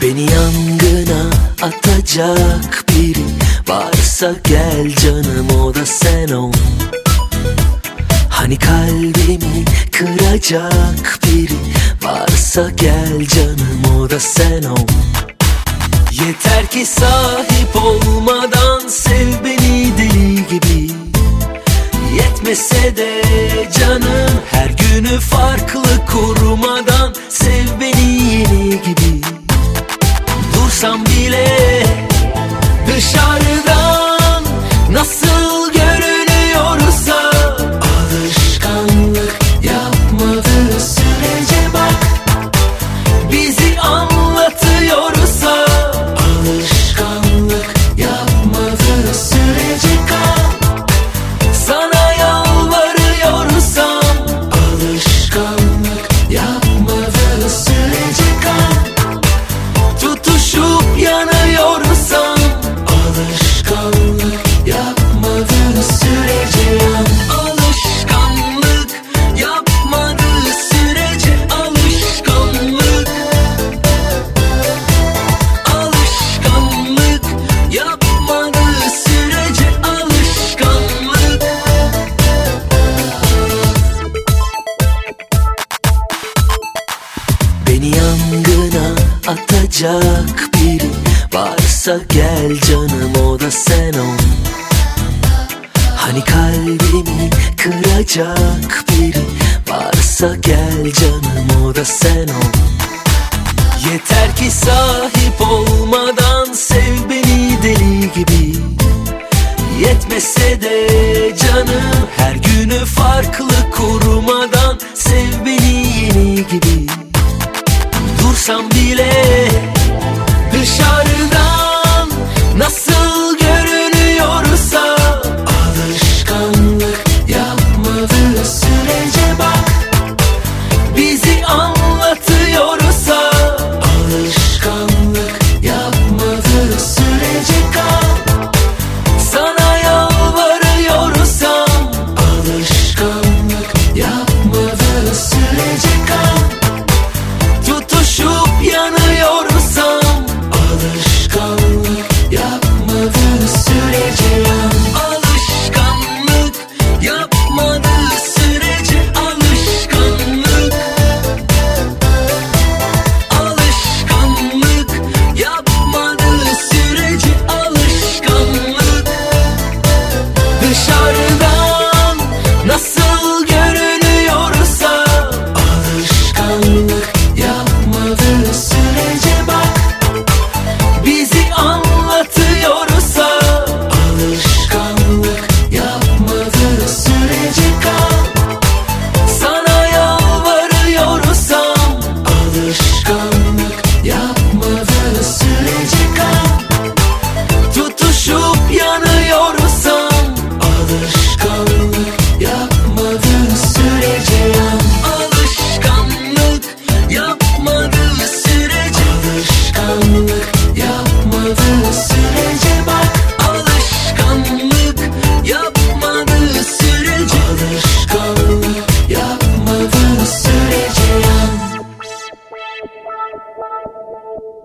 Beni yangına atacak biri varsa gel canım, o da sen ol. Hani kalbimi kıracak biri varsa gel canım, o da sen ol. Yeter ki sahip olmadan sev beni deli gibi. Yetmese de canım her günü farklı kurmadan sev beni yeni gibi. Dursam bile dışarıdan nasıl görünüyorsa, alışkanlık yapmadığı sürece bak bizi anlatıyorsa, alışkanlık yapmadığı sürece kal. Sana yalvarıyorsam, alışkanlık yapmadığı sürece kal. Tutuşup yanıyorsam, alışkanlık yapmadığı sürece yan. Alışkanlık yapmadığı sürece, alışkanlık. Alışkanlık yapmadığı sürece, alışkanlık. Beni yangına atacak biri varsa gel canım, o da sen ol. Hani kalbimi kıracak biri varsa gel canım, o da sen ol. Yeter ki sahip olmadan sev beni deli gibi. Yetmese de canım her günü farklı kurmadan sev beni yeni gibi. Dursam bile dışarıdan nasıl görünüyorsa, alışkanlık yapmadığı sürece bak bizi anlatıyorsa, alışkanlık yapmadığı sürece kal. Sana yalvarıyorsam, alışkanlık yapmadığı sürece kal. Tutuşup yanıyorsam, alışkanlık yapmadığı sürece yan. Alışkanlık yapmadığı sürece, alışkanlık. Alışkanlık yapmadığı sürece, alışkanlık. Dışarıdan nasıl görünüyorsa, alışkanlık yapmadığı sürece bak bizi anlatıyorsa, alışkanlık yapmadığı sürece kal. Sana yalvarıyorsam, alışkanlık yapmadığı sürece kal. Tutuşup yanıyorsam, alışkanlık yapmadığı sürece yan. Alışkanlık yapmadığı sürece, alışkanlık yapmadığı sürece bak. Alışkanlık yapmadığı sürece, alışkanlık yapmadığı sürece yan.